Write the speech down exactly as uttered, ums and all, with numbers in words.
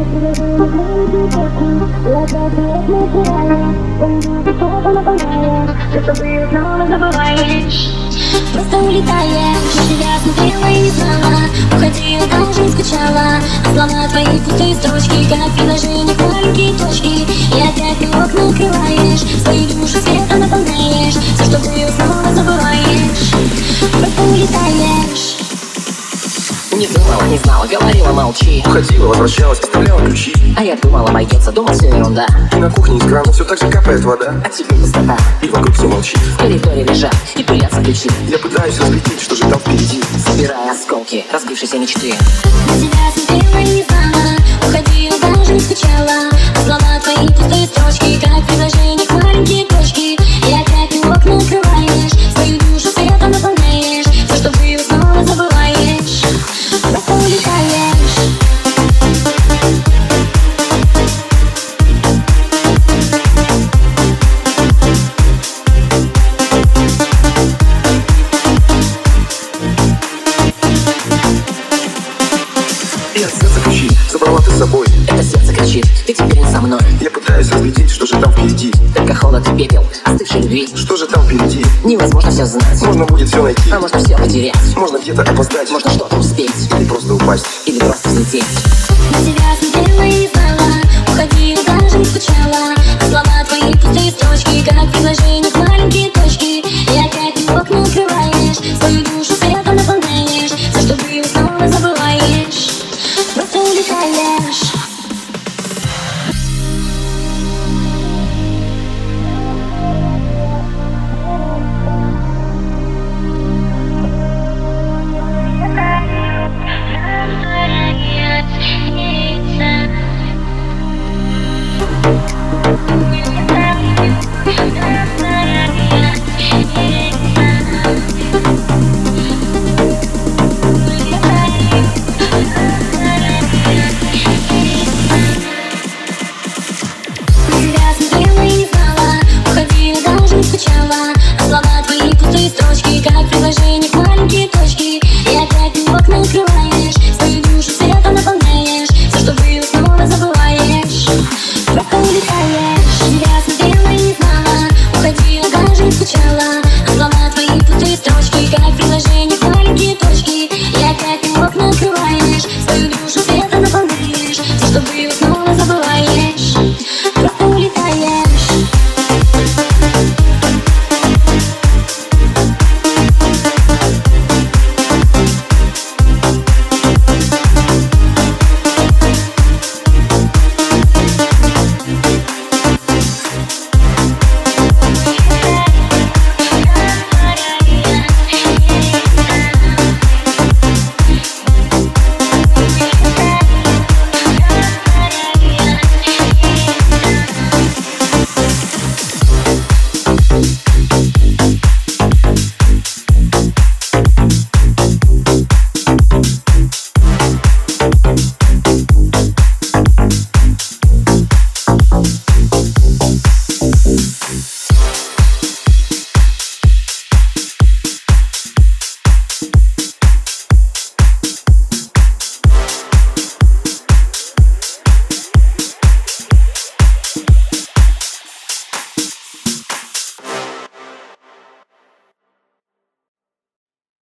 Просто улетаешь, на тебя смотрела и не знала. Уходила, даже скучала. А слова твои пустые строчки, как в приложениях маленькие точки. И опять ты окна открываешь, свою душу светом наполняешь. Все, что было, снова забываешь. Просто улетаешь. Не думала, не знала, говорила, молчи. Уходила, возвращалась, оставляла ключи. А я думала, обойдется, думал, все ерунда. И на кухне из крана все так же капает вода. А тебе пустота. И вокруг все молчит. В коридоре лежат и пылятся ключи. Я пытаюсь разглядеть, что же там впереди. Собирая осколки разбившейся мечты. На тебя смотрела и не знала. Уходила, даже не скучала. А слова твои пустые строчки, как в приложениях маленькие точки. И опять ты окна открываешь, свою душу светом наполняешь. Все, что было, снова забываешь. Просто улетаешь. И от сердца ключи забрала ты с собой. Это сердце кричит, ты теперь не со мной. Я пытаюсь разглядеть, что же там впереди. Только холод и пепел остывшей любви. Что же там впереди? Невозможно все знать. Можно будет все найти. А можно все потерять. Можно где-то опоздать. Можно что-то успеть. Или просто упасть. Или просто взлететь. На тебя смотрела и не знала. Уходила, даже не скучала. А слова твои пустые строчки, как в приложении